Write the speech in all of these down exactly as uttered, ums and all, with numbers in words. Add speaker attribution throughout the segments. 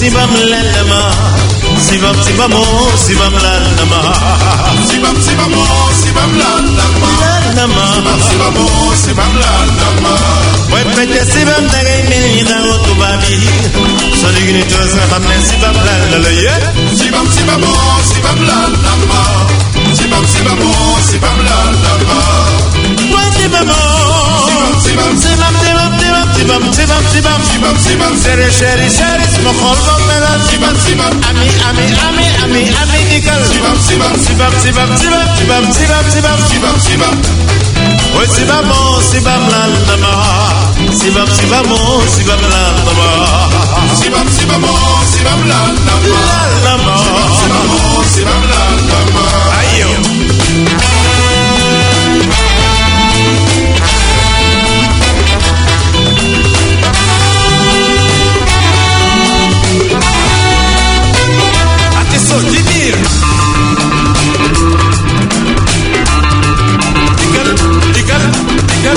Speaker 1: sibam lalama sibam sibamo sibam lalama
Speaker 2: sibam sibamo sibam lalama
Speaker 1: lalama
Speaker 2: sibamo sibam lalama
Speaker 1: way pete sibam dagay mini dawo tubabi soligni to sa xamne sibam lalala ye
Speaker 2: sibam sibamo sibam lalama sibam sibamo sibam lalama
Speaker 1: way sibamo
Speaker 2: sibam
Speaker 1: sibam sibam sibam sibam sibam sibam
Speaker 2: sibam sibam
Speaker 1: sere sere sere mo xol mo mela
Speaker 2: sibam sibam
Speaker 1: ami ami ami ami ami ikal
Speaker 2: sibam sibam
Speaker 1: sibam sibam sibam sibam sibam sibam
Speaker 2: sibam sibam
Speaker 1: way sibamo sibam lalama sibam sibamo sibam lalama
Speaker 2: sibam sibamo sibam lalama
Speaker 1: lalama
Speaker 2: sibamo sibam lalama
Speaker 1: ayo Didir Dikal Dikal Dikal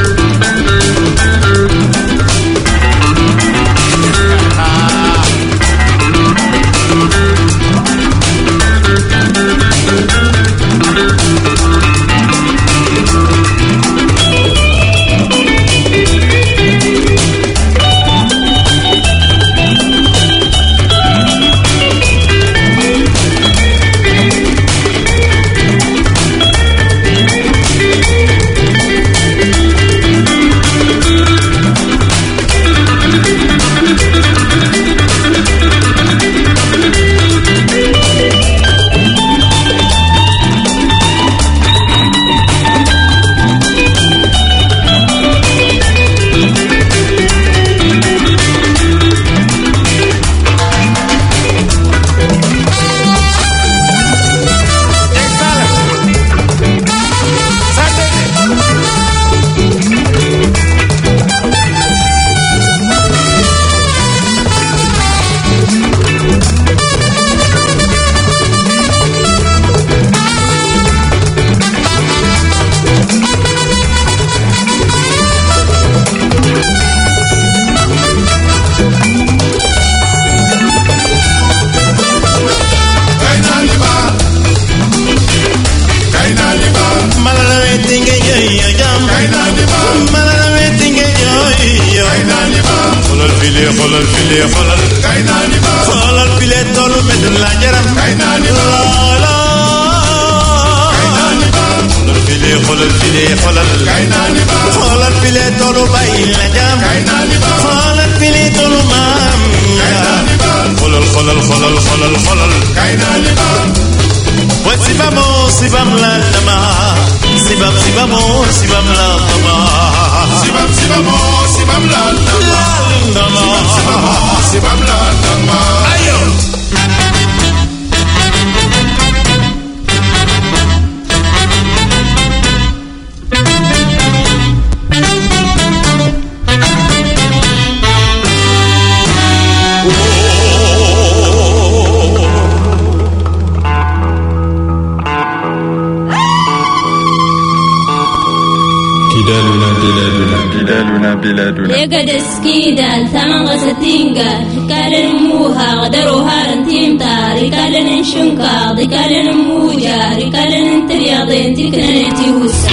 Speaker 3: لقد سكيدا ثمن غستينجا ركال نموها غدروها رنتيمتا ركال نشنكا ركال نموجا ركال نترياضين تكنا نتيوسا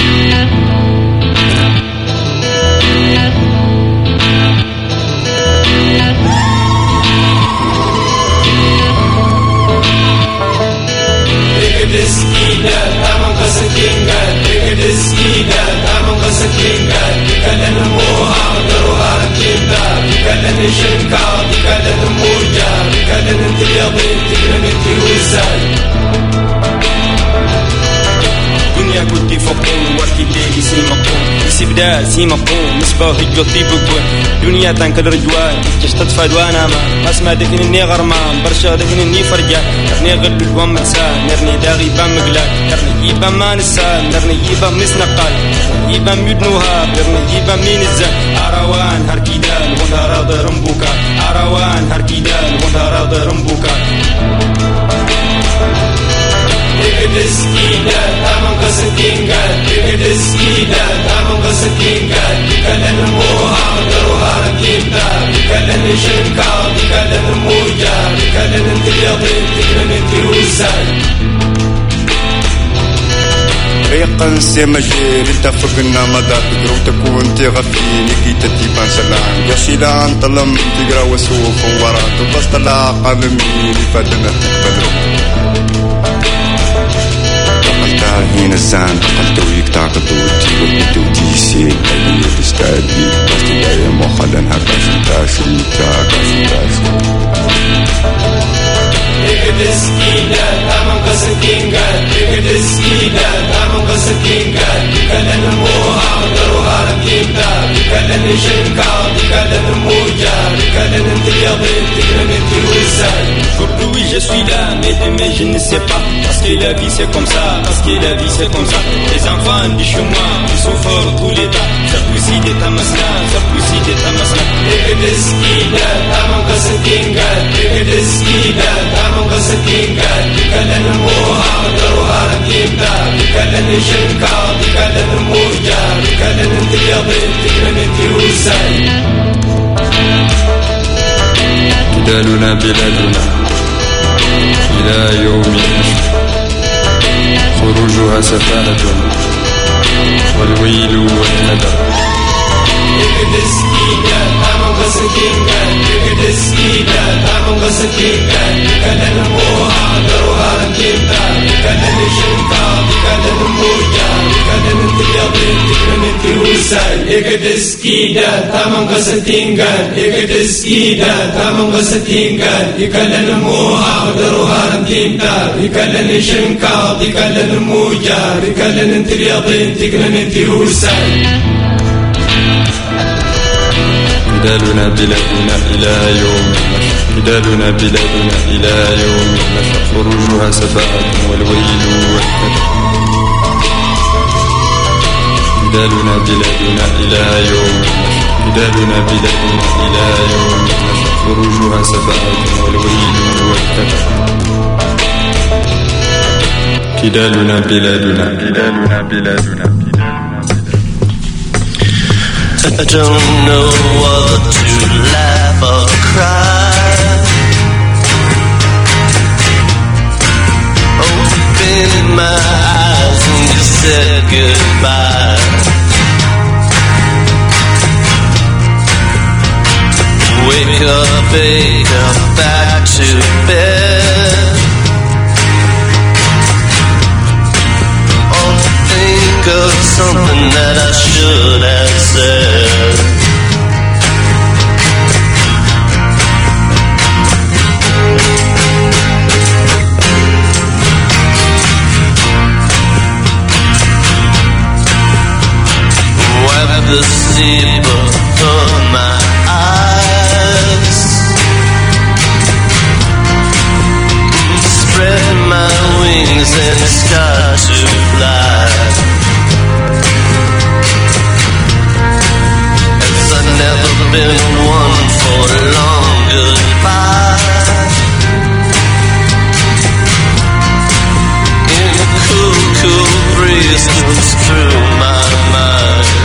Speaker 4: لقد سكيدا ثمن غستينجا لقد سكيدا ثمن غستينجا ركال نموها بكلن شنكا بكلن موجة بكلن تريضين تكلن تيوساي دنيا كنت فقون وكي تيجي سيمقون سيبدا سيمقون مصباح الجوطي بكون دنيا تنكد رجوان تشتطفى دوانا ما اسمع دكنني غرمان برشا دكنني فرجا نرني غلب الوام مسان نرني داغي بام مقلال نرني يبام ما نسان نرني يبام نسنقال يبام يدنوها نرني يبام مين الزان أروان هركيدان وندارا ضرمبوكا أروان هركيدان وندارا ضرمبوكا لقد سكيدا تامن قصدينجا لقد سكيدا تامن قصدينجا بكلن موها مدروها ركيبتا كلن شنكا كلن موجا كلن تريضين كلن تيوسان
Speaker 5: ريقا سيمجير تفقنا مدى تقرو تكون تغفيني كي تتيبان سلام يشيلان طلم تقرا وسوف ورا تبص طلاقة بميني فاتنا تقبلو تقلتها هين الزان تقلتو يكتاق دوتي وقتو تيسي قلبي تستعدي بس تلاقي مخلنها كاشتا شريكا كاشتا
Speaker 4: Ekdeskida, tamam kasakinga. Ekdeskida, tamam kasakinga. Dikalan muha, daruharan kimda. Dikalan shinka, dikalan muja. Dikalan triyadin, dikalan tirusan. Aujourd'hui je suis là, mais demain je ne sais pas. Parce que la vie c'est comme ça, parce que la vie c'est comme ça. Les enfants du chez moi, ils sont forts tous les temps. Sarkozy de Tamasna, Sarkozy de Tamasna. Ekdeskida, tamam kasakinga. Ekdeskida, tamam kasakinga. Dikalan muha, daruharan kimda. Dikalan shinka, dikalan muja. Dikalan triyadin, dikalan tirusan.
Speaker 6: جدالنا بلادنا إلى يوم خروجها سفاهة والويل والندر
Speaker 4: Ekdeskida, tamam kasakinga. Ekdeskida, tamam kasakinga. Dikalan muha, daruharan kimda. Dikalan shinka, dikalan muja. Dikalan triyadin, dikalan tirusan. Ekdeskida, tamam kasakinga. Ekdeskida, tamam kasakinga. Dikalan muha, daruharan kimda. Dikalan shinka, dikalan muja. Dikalan triyadin, dikalan tirusan.
Speaker 6: جدالنا بلادنا إلى يوم النشر جدالنا بلادنا إلى يوم النشر خروجها سفاهة والويل والندر جدالنا بلادنا إلى يوم النشر جدالنا بلادنا إلى يوم النشر خروجها سفاهة والويل والندر جدالنا بلادنا جدالنا بلادنا
Speaker 7: I don't know whether to laugh or cry. Open my eyes and you said goodbye. Wake up, wake up, back to bed. Oh, think of something that I should have said. Wipe the sleep of my eyes. Spread my wings and start to fly. Never been one for a long goodbye. In a cool, cool breeze comes through my mind.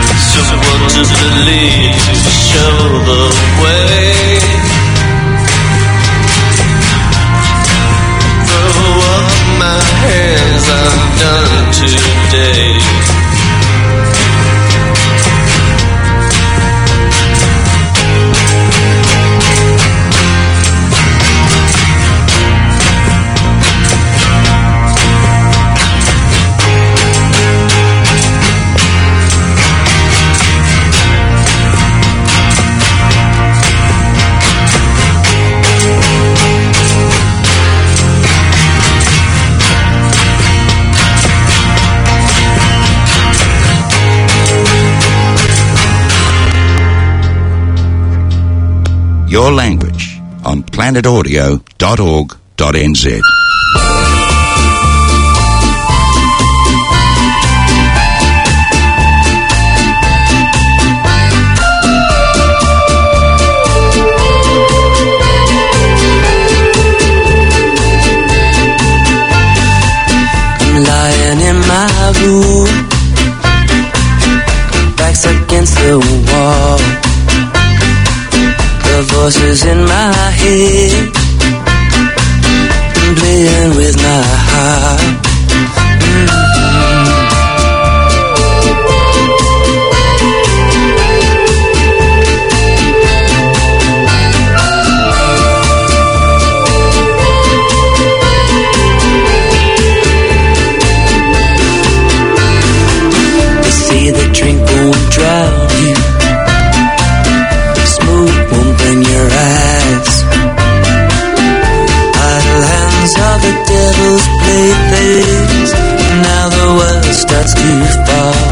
Speaker 7: to believe, to show the way.
Speaker 8: your language on planet audio dot org dot n z.
Speaker 9: Lying in my room, back's against the wall. The voices in my head, playing with my heart. Mm-hmm. The drink won't drown you, smoke won't burn your eyes. Idle hands are the devil's playthings. Now the world starts to fall.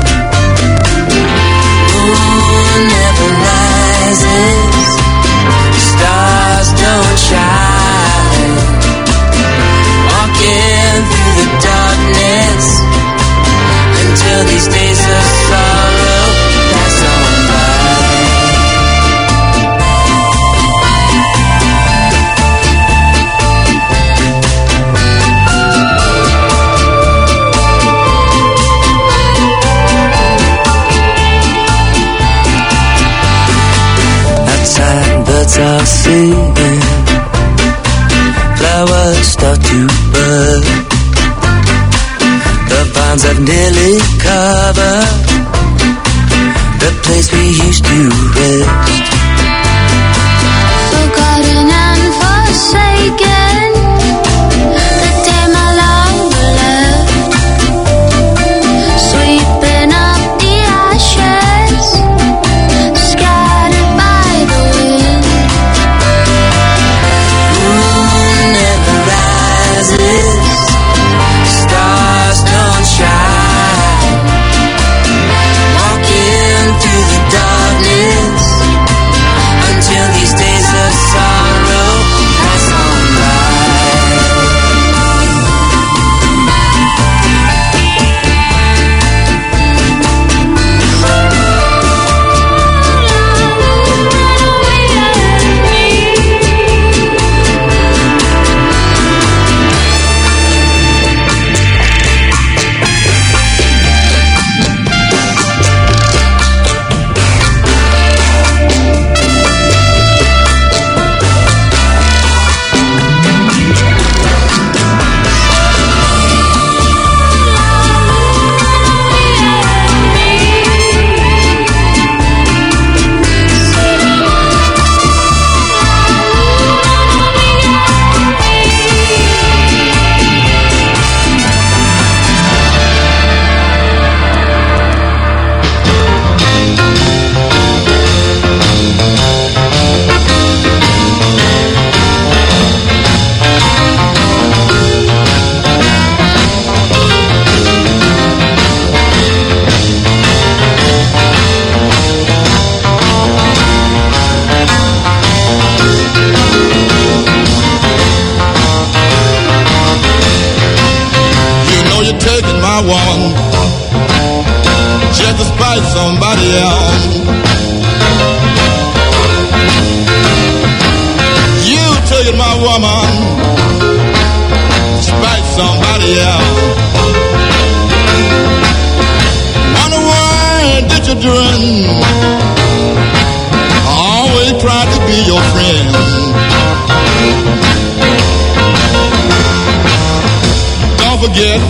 Speaker 9: Moon never rises, stars don't shine. Walking through the darkness until these days of sorrow pass on by. Outside birds are singing, flowers start to bud. The vines have nearly covered the place we used to rest.
Speaker 10: Forgotten and forsaken, the day my lover left, sweeping up the ashes, scattered by the wind.
Speaker 9: Moon never rises, stars don't shine. Walking through the darkness until these days of sorrow pass on by.
Speaker 2: Woman, just to spite somebody else. You took my woman, to spite somebody else. Wonder why did you do it? I always tried to be your friend. Don't forget,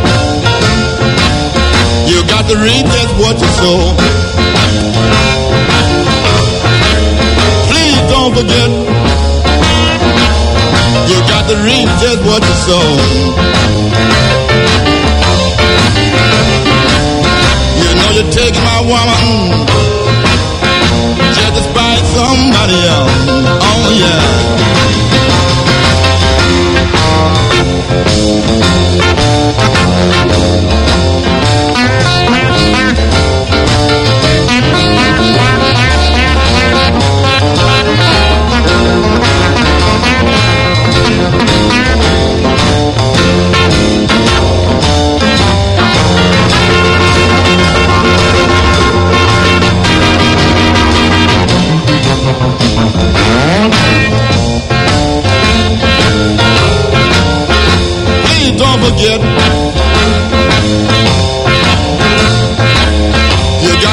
Speaker 2: you got to read just what you sow. Please don't forget, you got to read just what you sow. You know you're taking my woman just to spite somebody else. Oh yeah.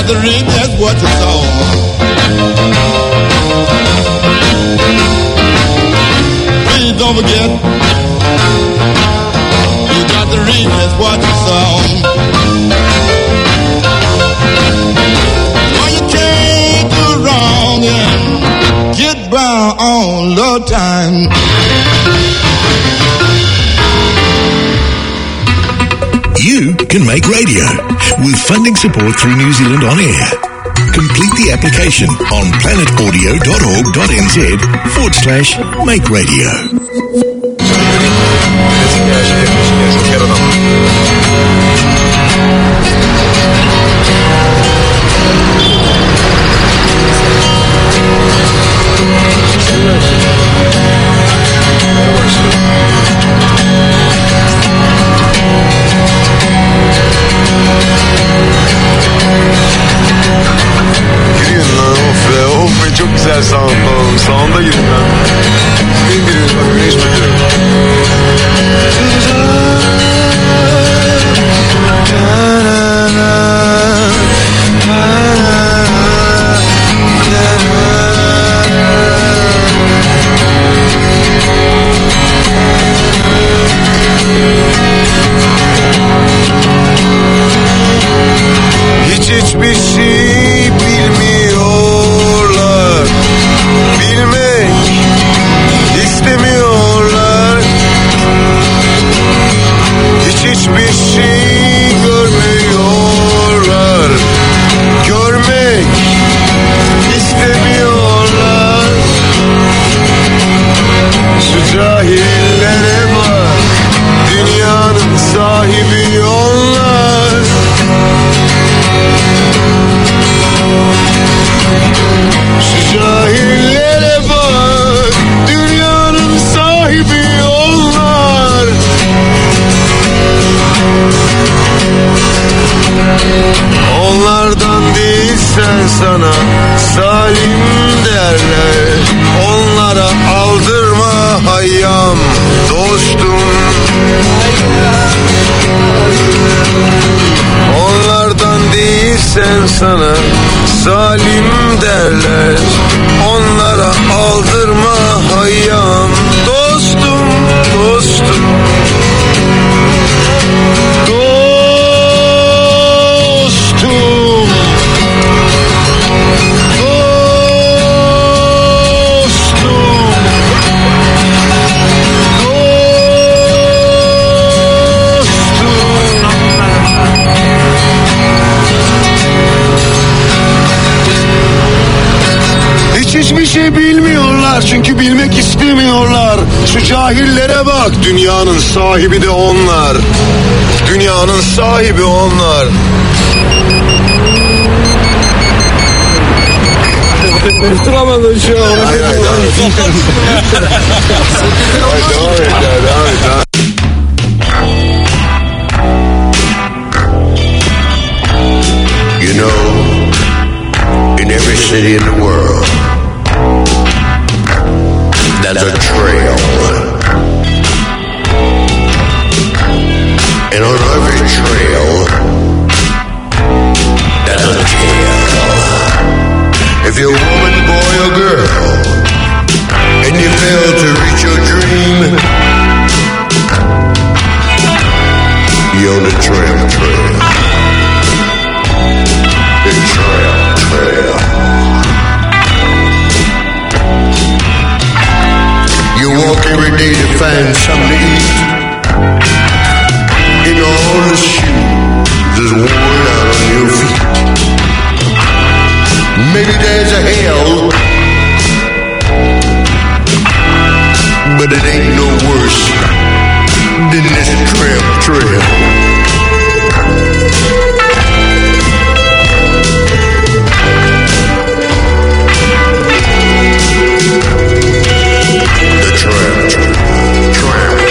Speaker 2: to reap just what you sow. Please don't forget, you got to reap just what you sow. Well, you can't do wrong and get by on low time.
Speaker 11: You can make radio with funding support through New Zealand On Air. Complete the application on planetaudio.org.nz forward slash make radio.
Speaker 12: Çok güzel sound, sound'a girin lan. Gidin girin, bak güneş bakıyorum. Hiç hiçbir şey bilmiyorlar, bilmek istemiyorlar. Hiç hiçbir şey görmüyorlar, görmek istemiyorlar. Şu cahillere bak, dünyanın sahibi onlar. Şu cahillere bak, dünyanın sahibi onlar. Onlardan değilsen sana zalim derler. Onlara aldırma hayyam dostum. Onlardan değilsen sana zalim derler. Onlara aldırma hayyam dostum, dostum. Dostum. Hiçbir şey bilmiyorlar çünkü bilmek istemiyorlar. Şu cahillere bak, dünyanın sahibi de onlar. Dünyanın sahibi onlar.
Speaker 13: Tutturamadım şu an.
Speaker 12: Hayır hayır devam et. Devam et ya, devam et.
Speaker 14: You know, in every city in the world, there's a trail. And on every trail, there's a tale. If you're a woman, boy, or girl, and you fail to reach your dream, you're on the trail, trail. The trail, trail. You walk every day to find something to eat. In all the shoes that's worn out on your feet. Maybe there's a hell, but it ain't no worse than this tramp trail. The tramp, tramp.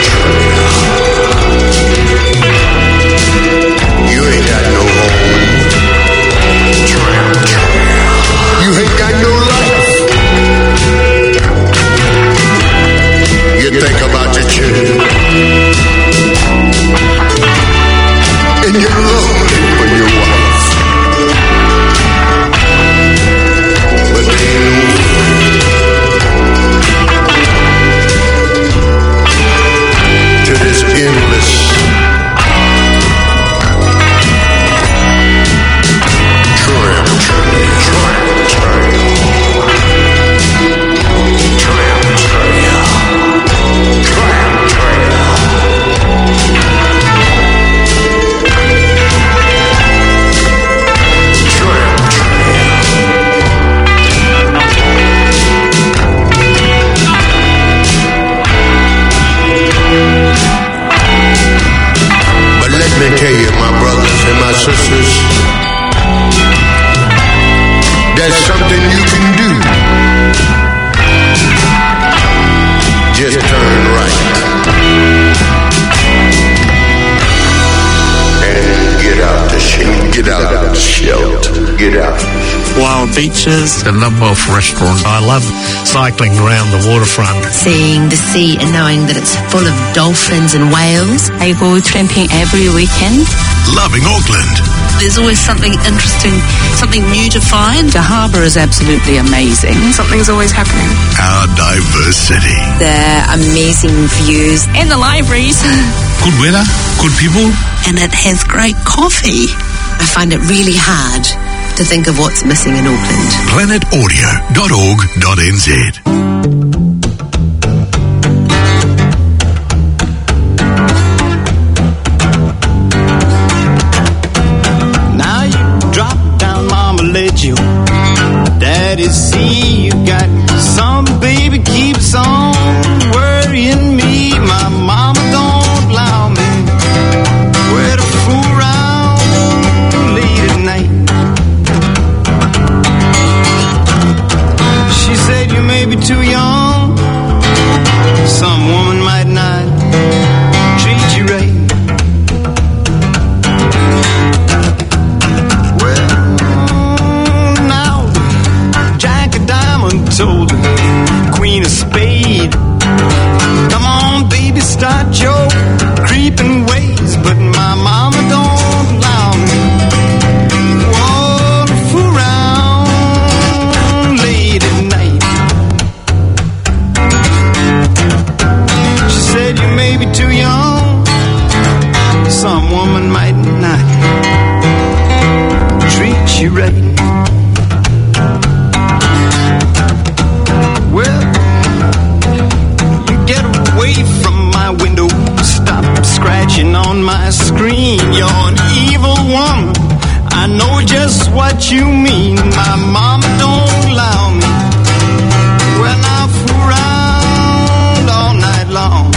Speaker 14: get out.
Speaker 15: Wild beaches, a number of restaurants. I love cycling around the waterfront.
Speaker 16: Seeing the sea and knowing that it's full of dolphins and whales.
Speaker 17: I go tramping every weekend.
Speaker 11: Loving Auckland.
Speaker 18: There's always something interesting, something new to find.
Speaker 17: The harbour is absolutely amazing.
Speaker 18: Something's always happening.
Speaker 11: Our diverse city.
Speaker 16: Their amazing views.
Speaker 18: And the libraries.
Speaker 11: Good weather, good people.
Speaker 18: And it has great coffee.
Speaker 16: I find it really hard to think of what's missing in Auckland.
Speaker 11: planet audio dot org dot n z.
Speaker 1: Now you drop down, mama, let you daddy see you got some baby keeps on worrying me. My mama don't allow me where to fool around late at night. She said you may be too young, some woman might not treat you right. Well, now Jack of Diamond told the Queen of Spade, come on baby, start your creeping ways. But my mama don't allow me whoa, to fool around late at night. She said you may be too young, some woman might not treat you right. Well, you get away from my window, stop scratching on my screen. You're an evil woman, I know just what you mean. My mama don't allow me when I fool around all night long.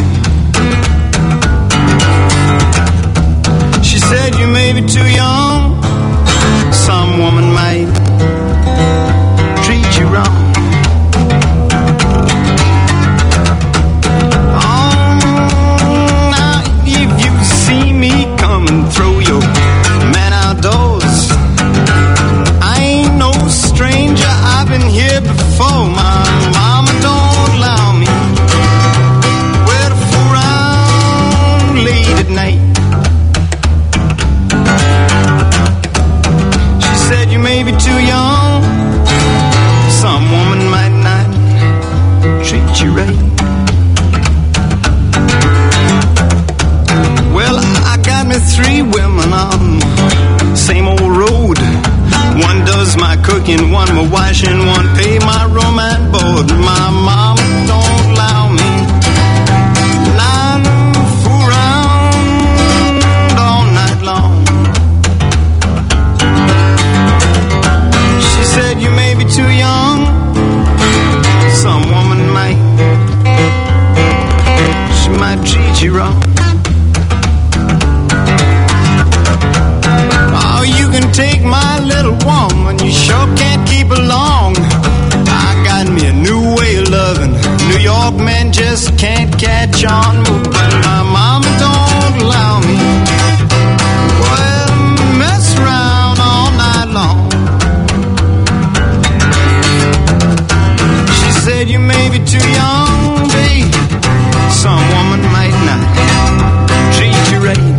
Speaker 1: She said you may be too young, some woman might treat you wrong. Throw your man outdoors. I ain't no stranger, I've been here before. My mama don't allow me where to fool around late at night. She said you may be too young, some woman might not treat you right. Well, I got me three women on the same old road. One does my cooking, one my washing, one pay my room and board. My mama don't allow me nah, fool around all night long. She said you may be too young, some woman might, she might treat you wrong. You can take my little woman, you sure can't keep her long. I got me a new way of loving, New York men just can't catch on. But my mama don't allow me well, mess around all night long. She said you may be too young, babe, some woman might not treat you right.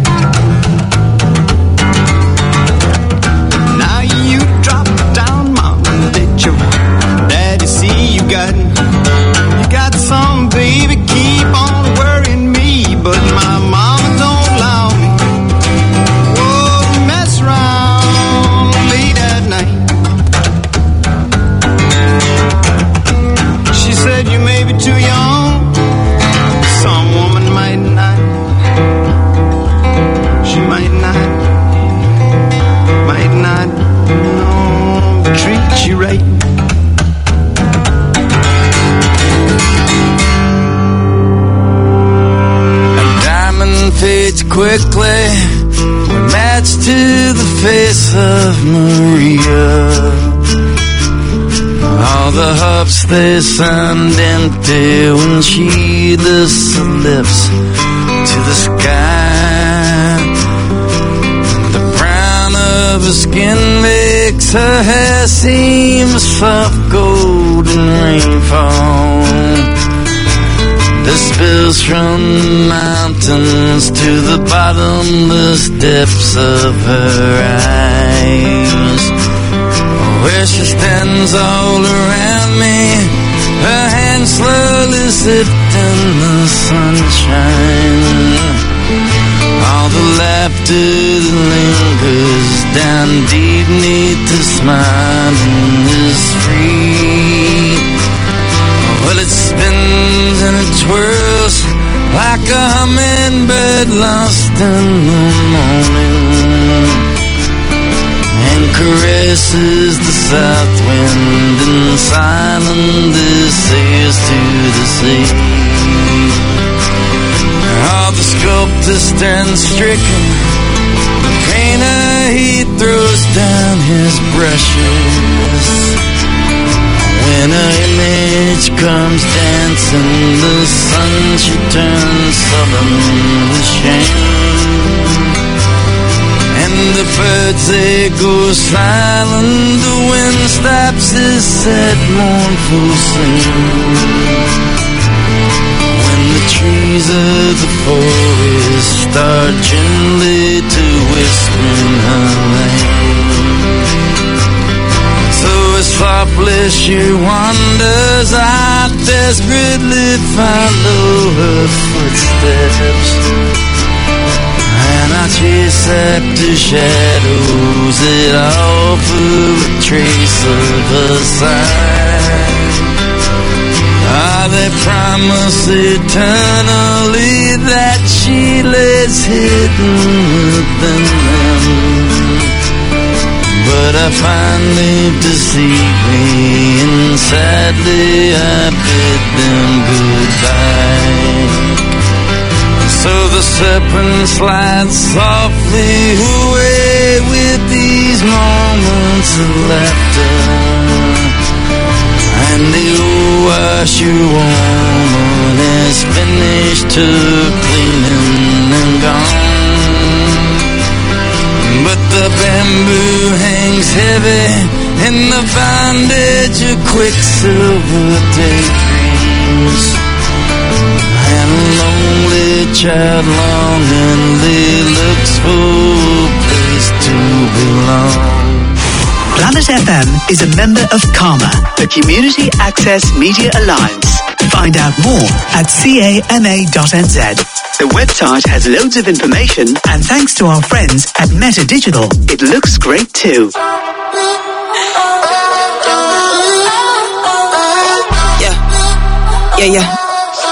Speaker 1: See, you got, you got some baby, keep on worrying me. But my mama don't allow me whoa, mess around late at night. She said you may be too young, some woman might not, she might not, might not no, treat you right.
Speaker 19: Fades quickly, match to the face of Maria. All the hopes they sound empty when she lifts her lips to the sky. The brown of her skin makes makes her hair seem soft golden rainfall that spills from the mountains to the bottomless depths of her eyes. Where she stands all around me, her hands slowly sipped in the sunshine. All the laughter that lingers down deep neath the smiling is free. Well, it spins and it twirls like a hummingbird lost in the morning, and caresses the south wind and silently says to the sea. All the sculptor stands stricken, the painter he throws down his brushes. When her image comes dancing, the sun she turns sullen with shame. And the birds they go silent, the wind stops his sad mournful sing. When the trees of the forest start gently to whisper in her lane, so as softly she wanders, I desperately follow her footsteps, and I chase after shadows that offer a trace of her sign. Ah, they promise eternally that she lays hidden within them, but I finally deceive me, and sadly I bid them goodbye. So the serpent slides softly away with these moments of laughter, and the old washerwoman is finished her cleaning and gone. But the bamboo hangs heavy in the bondage of quicksilver daydreams, and a lonely child longingly looks for a place to belong.
Speaker 20: Planet F M is a member of CAMA, the Community Access Media Alliance. Find out more at cama dot n z. The website has loads of information, and thanks to our friends at Meta Digital, it looks great too.
Speaker 21: Yeah, yeah, yeah.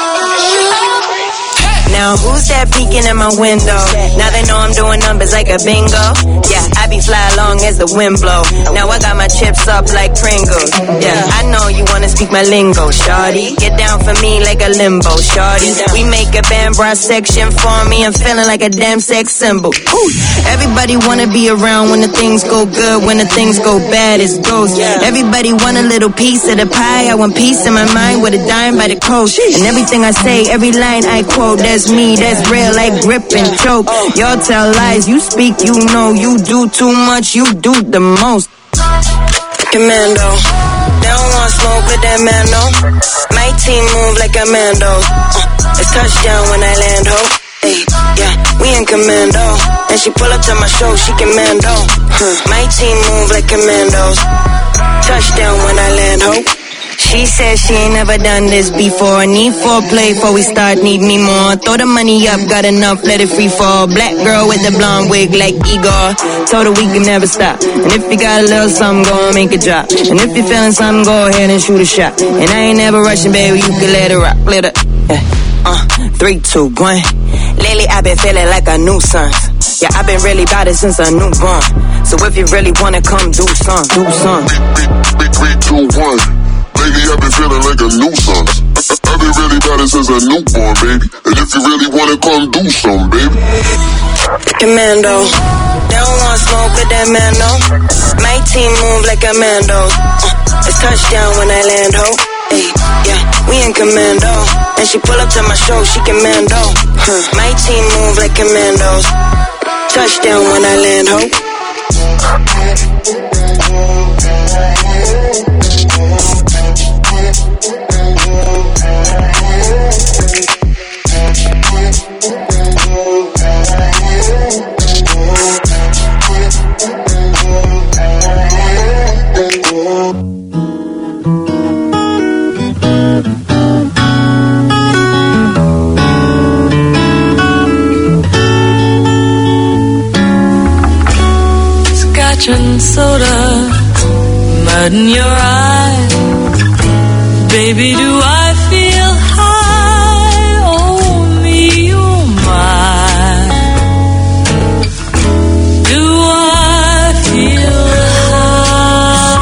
Speaker 21: Now who's that peeking at my window? Now they know I'm doing numbers like a bingo. Yeah, I be fly along as the wind blow. Now I got my chips up like Pringles. Yeah, I know you wanna speak my lingo, shawty. Get down for me like a limbo, shawty. We make a band bra section for me. I'm feeling like a damn sex symbol. Ooh. Everybody wanna be around when the things go good. When the things go bad, it's ghost. Everybody want a little piece of the pie. I want peace in my mind with a dime by the coast. And everything I say, every line I quote, that's me, that's real like grip and choke. Y'all tell lies, you speak, you know. You do too much, you do the most. Commando, they don't want smoke with that man, no. My team move like commandos. uh, It's touchdown when I land, ho. Hey, yeah, we in commando. And she pull up to my show, she commando. huh. My team move like commandos. Touchdown when I land, ho. She said she ain't never done this before. Need foreplay before we start, need me more. Throw the money up, got enough, let it free fall. Black girl with the blonde wig like Igor. Told her we can never stop. And if you got a little something, go and make it drop. And if you're feeling something, go ahead and shoot a shot. And I ain't never rushing, baby, you can let it rock. Let it, yeah. Uh, three, two, one. Lately I've been feeling like a nuisance. Yeah, I've been really about it since a newborn. So if you really wanna come do some, do some.
Speaker 22: Big three, two, one. Lately I've been feeling like a nuisance. I've been really about it since a newborn, baby. And if you really wanna come do some, baby.
Speaker 21: Commando, they don't want smoke with that man, no. My team move like commandos. uh, It's touchdown when I land, ho. Hey, yeah, we in commando. And she pull up to my show, she commando. huh. My team move like commandos. Touchdown when I land, ho.
Speaker 9: And soda, mud in your eye. Baby, do I feel high? Oh, me, oh, my. Do I feel high?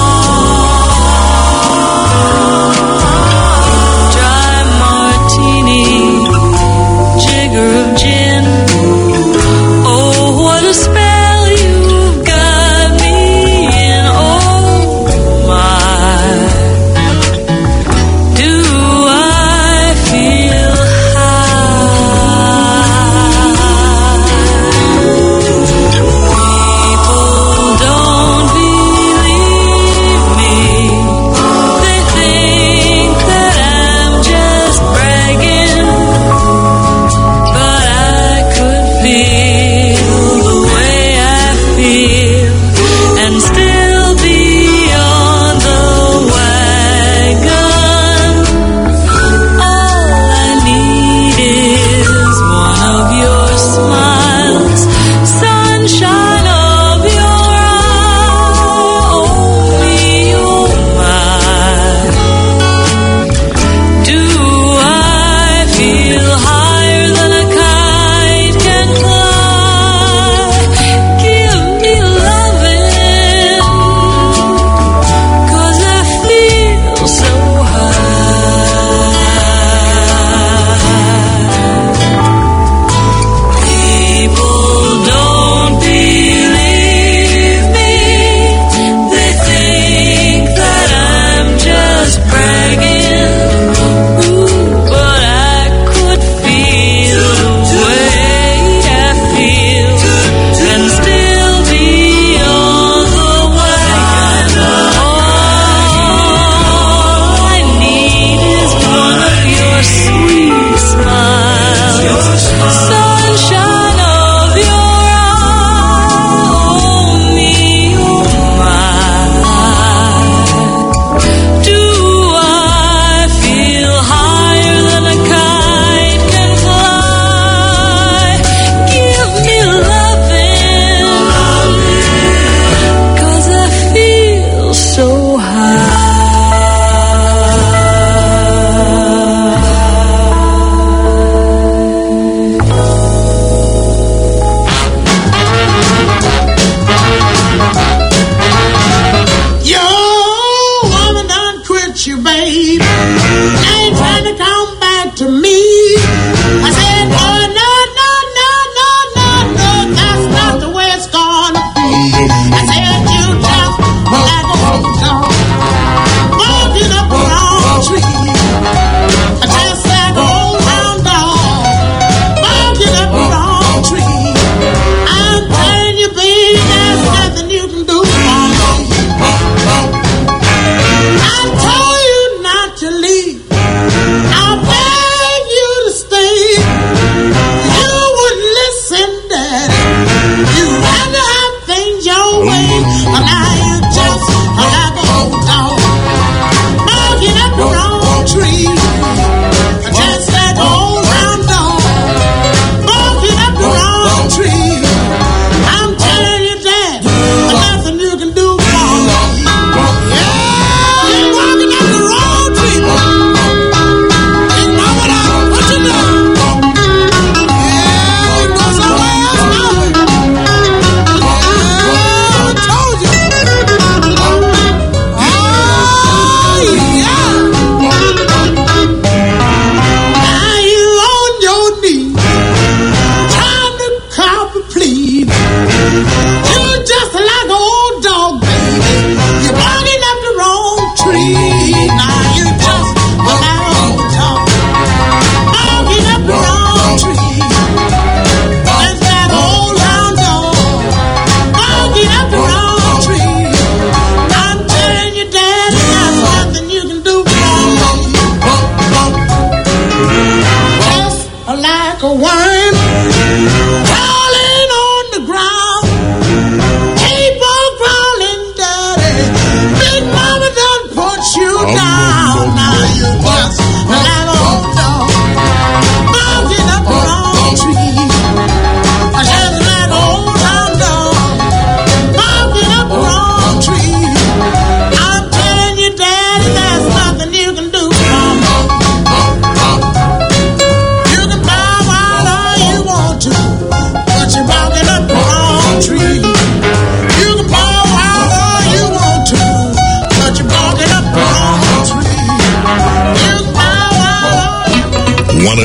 Speaker 9: Dry martini, jigger of gin. Oh, what a spell. Do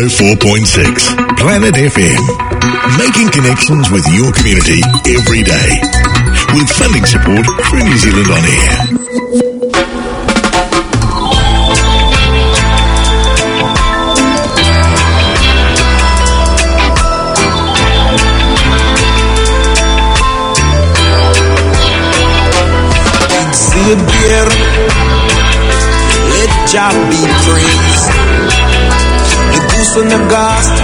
Speaker 11: oh four point six. Planet F M. Making connections with your community every day. With funding support through New Zealand On Air.
Speaker 3: See a beer, let Jah be praised. The goose and the ghost,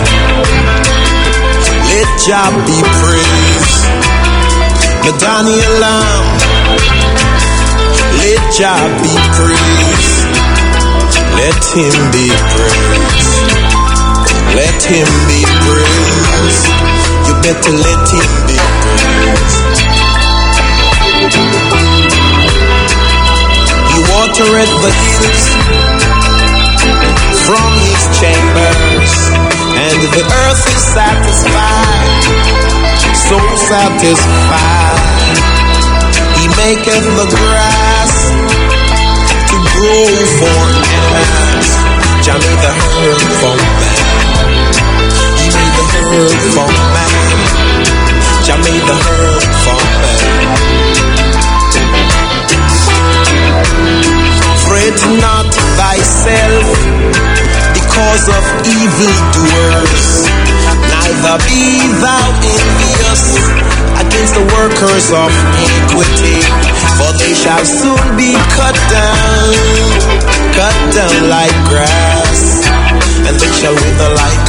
Speaker 3: let Jah be praised. The Daniel Lamb, let Jah be praised. Let him be praised. Let him be praised. You better let him be praised. He watereth the hills from his chambers, and the earth is satisfied, so satisfied. He maketh the grass to grow for ants. Jah made the herb for man. He made the herb for man. Jah made the herb for man. Fret not thyself because of evildoers, neither be thou envious against the workers of iniquity, for they shall soon be cut down, cut down like grass, and they shall wither like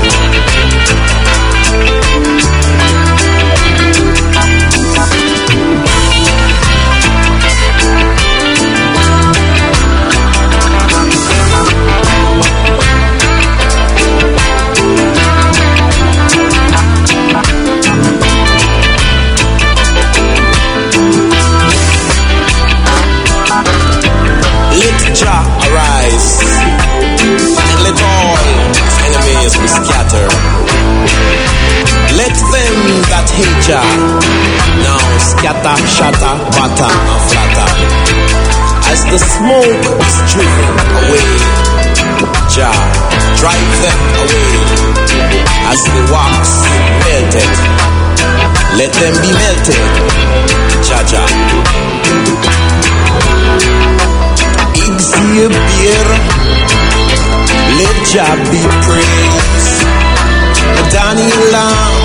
Speaker 3: Jah arise, and let all his enemies be scattered. Let them that hate Jah now scatter, shatter, batter, and flatter. As the smoke is driven away, Jah drive them away. As the wax melted, let them be melted. Jah Jah. See a beer, let Jah be praised. Daniel Lamb,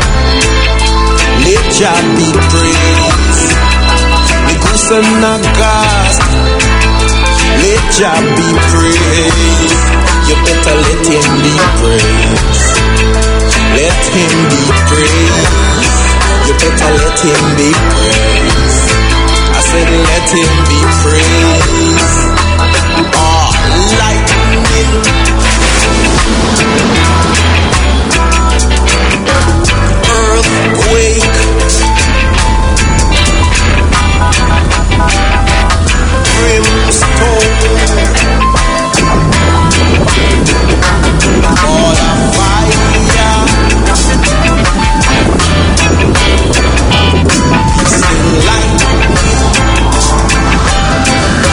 Speaker 3: let Jah be praised. The goose and the ghost, let Jah be praised. You better let him be praised. Let him be praised. You better let him be praised. I said let him be praised. Oh, lightning, earthquake, brimstone, all of fire, still lightning.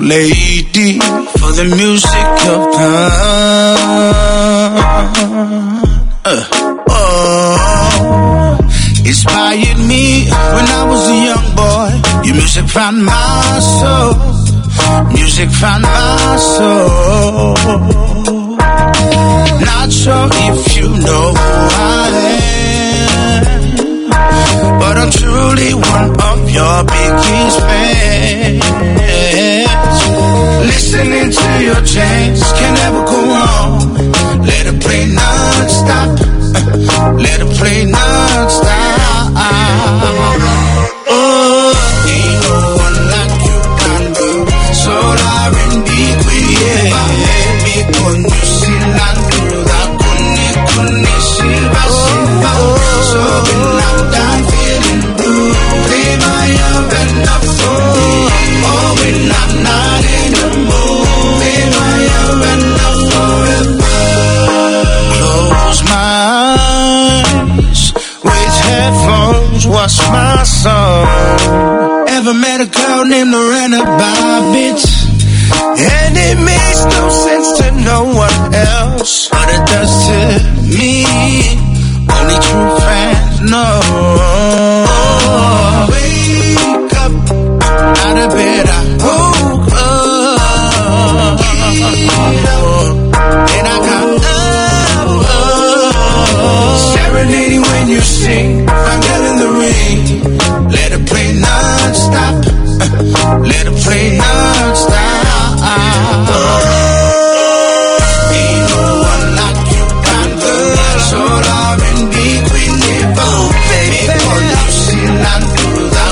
Speaker 3: lady, for the music of time. Uh, oh, inspired me when I was a young boy. Your music found my soul. Music found my soul. Not sure if you know who I am, but I'm truly one of your biggest fans. Listening to your jams can never go wrong. Let it play non-stop. Let it play non-stop. Oh, ain't no one like you, Panda. Soul R and B, yeah. Baby, conociendo la silva, silva. So when I'm done feeling blue, play my love enough for me. Oh, when I'm not in the mood, play my love enough forever. Close my eyes with headphones, watch my song. Ever met a girl named Lorena Bobbitt? And it makes no sense to no one else, but it does to me. Only true fans know. Wake up out of bed, I woke up, and I got up, serenading when you sing. I'm getting the ring. Let it play non-stop. Let it play non-stop. Ain't no one like you, Panda. Soul R and B, queen, never. Baby, conociendo la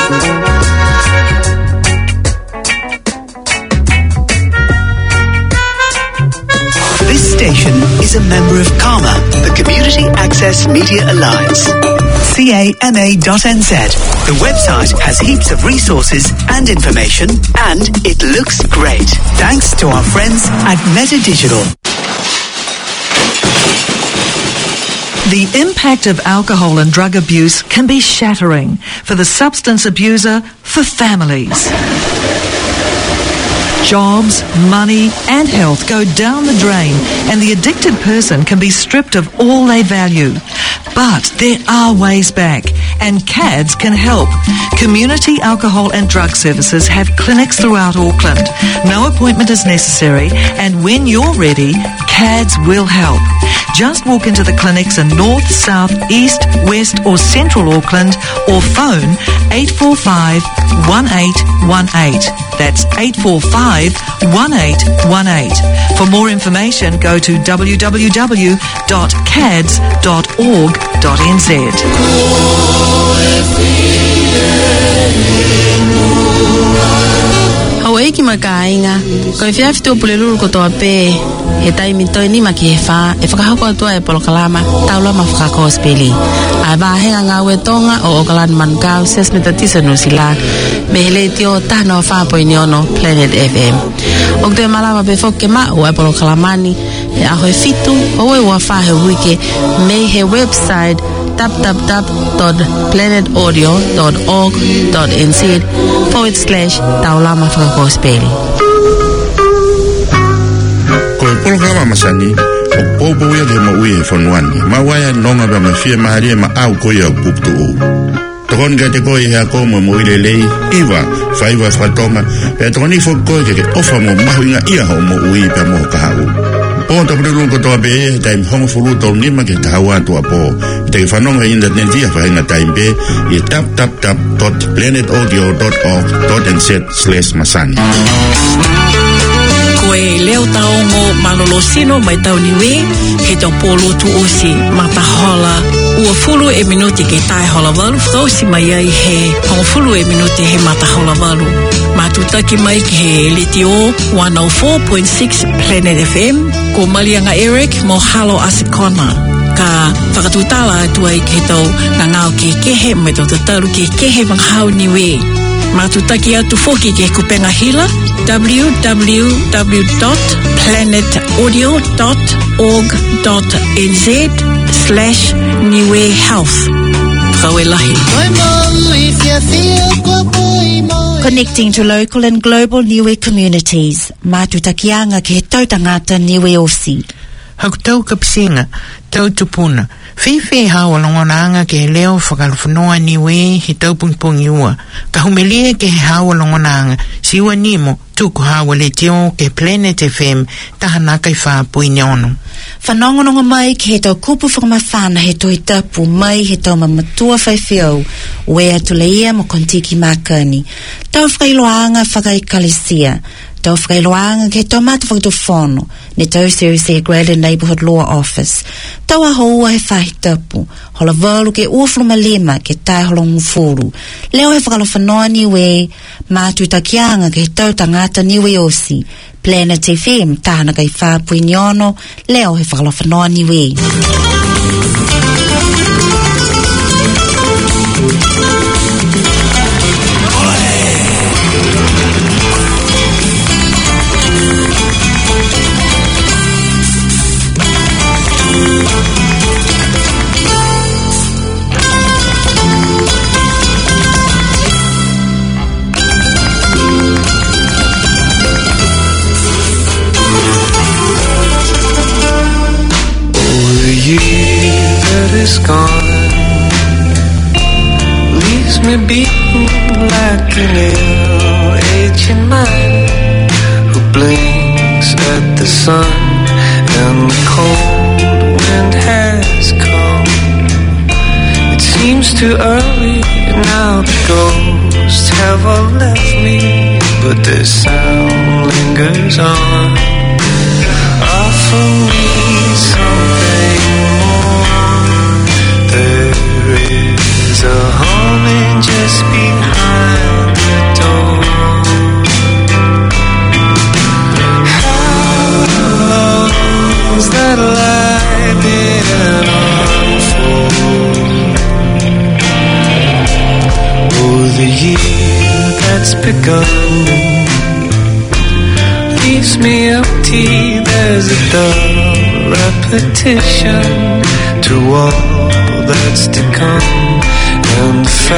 Speaker 20: This station is a member of CAMA, the Community Access Media Alliance. C A M A dot N Z. The website has heaps of resources and information, and it looks great. Thanks to our friends at Meta Digital.
Speaker 4: The impact of alcohol and drug abuse can be shattering for the substance abuser, for families. Jobs, money and health go down the drain, and the addicted person can be stripped of all they value. But there are ways back, and C A D S can help. Community Alcohol and Drug Services have clinics throughout Auckland. No appointment is necessary, and when you're ready, C A D S will help. Just walk into the clinics in North, South, East, West or Central Auckland, or phone eight four five, one eight one eight. That's eight four five, one eight one eight. For more information, go to w w w dot cads dot org dot n z.
Speaker 5: Hawaii ki makainga, ko e fiaf to pulelu ko to ape, he tai mi to ni makifa, e faka ko to e polo kalama, taula mafaka ko speli. Aba henga nga wetonga o okalan mankau ses metatisa no sila. Behele tio tano fa po inyono Planet F M. Og de malama be fokke ma o e polo kalamani, e a hoi fitu, o e wa fa he wiki, me he website w w w dot planet audio dot org dot n z forward slash taulama whakakospeli.
Speaker 2: Ko e polokama masani, o popo ia ke maui e whanuani, mawaya nonga ba mawhia maharia ma au koia o puptu o. Tokon ka te koe hea koma mo ile lei, iwa, whaiwa whatonga, e tokoni whakoe ke ke ofa mo mahu inga ia ho mo ui pa mo kahau. Po ta pulu ko to be time home fulu to ni ma ke tawa to po te fanonga internet dia fa nga time be i tap tap tap dot planet audio dot org dot n z slash masani.
Speaker 23: Koe leo tau mo malolosino mai tau niwe he tau polo tu osi mata hola ua fulu e minuti ke tai hola walu frosi mai ai he hong fulu e minuti he mata hola walu matutaki mai ke he litio one oh four point six Planet F M ko malianga Eric mo halo asikona ka whakatutala atua i ke tau ngangao ke kehe me tau tataru ke kehe manghau niwe matutaki atu foki ke kupenga hila w w w dot planet audio dot org dot n z slash niwe health. Kawelahi.
Speaker 24: Connecting to local and global niwe communities. Matutakianga ke tautangata niwe osi.
Speaker 25: Hautau kapsinga, tau tupuna. Fifi hawa longonanga ke leo whakalwhanoa niwe he tau pungpung iua. Ka humelia ke hawa longonanga, siwa nimo, tuku hawa le tio ke Planet F M, tahana kai wha puinyono.
Speaker 24: Whanongononga mai ke he tau kupu whakamawhana he toi tapu mai he tau mamatua whaiwhiau, wea tuleia mo kontiki makani. Tau whailoanga whakaikalesia. Tau whailoanga ke tau mata whakatofono, ne tau Serisi Graded Neighbourhood Law Office. Tau ahoua he whahi tapu, hola walu ke uafluma lima ke tai holongu furu. Leo he whakalowhanoa niwe, mātu takianga ke tau tangata niwe osi. Planet F M, tahana kai whāpui niono, leo he whakalowhanoa niwe.
Speaker 1: Is gone, leaves me beaten like an ill-aged man who blinks at the sun and the cold wind has come. It seems too early now, the ghosts have all left me, but the sound lingers on. Offer me something more. There is a haunting just behind
Speaker 6: the year that's begun leaves me empty. There's a dull repetition to all that's to come.